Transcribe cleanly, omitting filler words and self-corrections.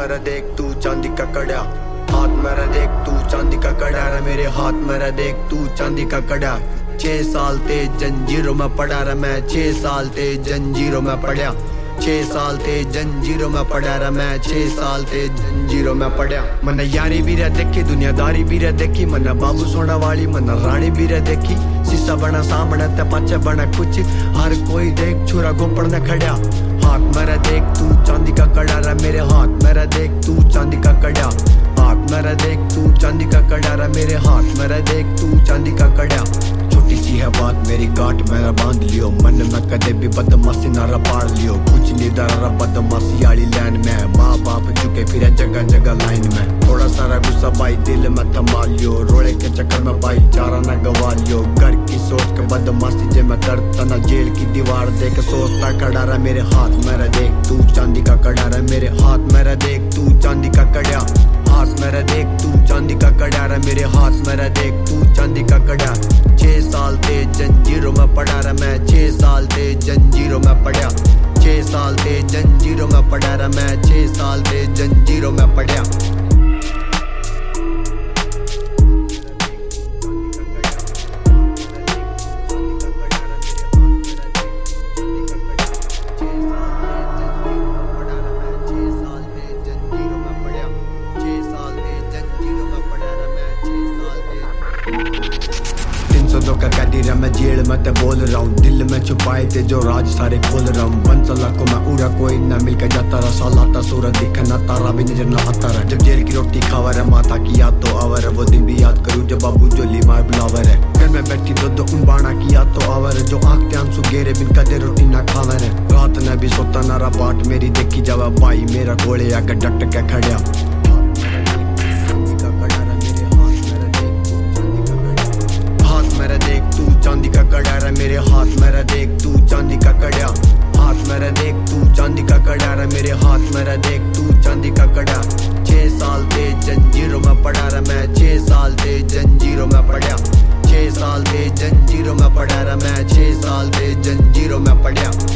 मेरा देख तू चांदी का कड़ा, हाथ मेरा देख तू चांदी का कड़ा रे मेरे हाथ मेरा देख तू चांदी का कड़ा। 6 साल ते जंजीरों में पड़ा रे मैं, 6 साल ते जंजीरों में पड़ा, 6 साल ते जंजीरों में पड़ा रे मैं, 6 साल ते जंजीरों में पड़ा। मन यारी भी रे देखी, दुनियादारी भी रे देखी, मन बाबू सोना वाली मन रानी भी रे देखी। शीशा बना सामने ते पाछे बना कुछ, हर कोई देख छुरा गोपड़ न खड़ा। हाथ मेरा देख तू चांदी का कड़ा रे मेरे हाथ मेरा देख तू चांदी का कड़ा, हाथ मेरा देख तू चांदी का कड़ा रे मेरे हाथ मेरा देख तू चांदी का कड़ा। छोटी सी है बात मेरी गांठ मेरा बांध लियो, मन में कदे भी बदमाशी ना रपाड़ लियो। कुछ नहीं डरा बदमाशी आली लाइन में, माँ बाप झुके फिर जगह जगह लाइन में। थोड़ा सारा गुस्सा भाई दिल में थमा लियो, रोड़े के चक्कर में भाईचारा ना गवा लियो। घर की सोच के बदमाशी जे मैं करता ना, जेल की दीवार देख सोचता खड़ा रहा मेरे हाथ मेरा देख तू चांदी का कड़ा रे मेरे हाथ मेरा देख तू चांदी का कड़ा, हाथ मेरा देख तू चांदी का कड़ा रे मेरे हाथ मेरा देख तू चांदी का कड़ा। 6 साल ते जंजीरों में पड़ा रे मैं, 6 साल ते जंजीरों में पड़ा, 6 साल ते जंजीरों में पड़ा रे मैं, 6 साल ते जंजीरों में पड़ा। का कैदी रे मैं जेल में ते बोल रहा हूँ, दिल में छुपाए थे जो राज सारे खोल रहा हूँ। बंसला को मैं उड़ा कोई ना मिलकर जाता रहा, सालाता सूरज दिखा ना तारा भी नजर ना आता रहा। जब जेल की रोटी खावा रे माता की याद तो आवर है, वो दिन भी याद करूँ जब बाबू जोली मार बुलावर है। घर में बैठी दो उनबाना की याद तो आवर है, जो आँख के आंसू गेरे बिन कदे रोटी ना खावर है। रात ने भी सोता नारा बाट मेरी देखी जावा, भाई मेरा गोले आकर डट के खड़ा। चांदी का कड़ा रे मेरे हाथ मेरा देख तू चांदी का कड़ा, हाथ मेरा देख तू चांदी का कड़ा रे मेरे हाथ मेरा देख तू चांदी का कड़ा। 6 साल ते जंजीरों में पड़ा रे मैं, 6 साल ते जंजीरों में पड़ा, 6 साल ते जंजीरों में पड़ा रे मैं, 6 साल ते जंजीरों में पड़ा।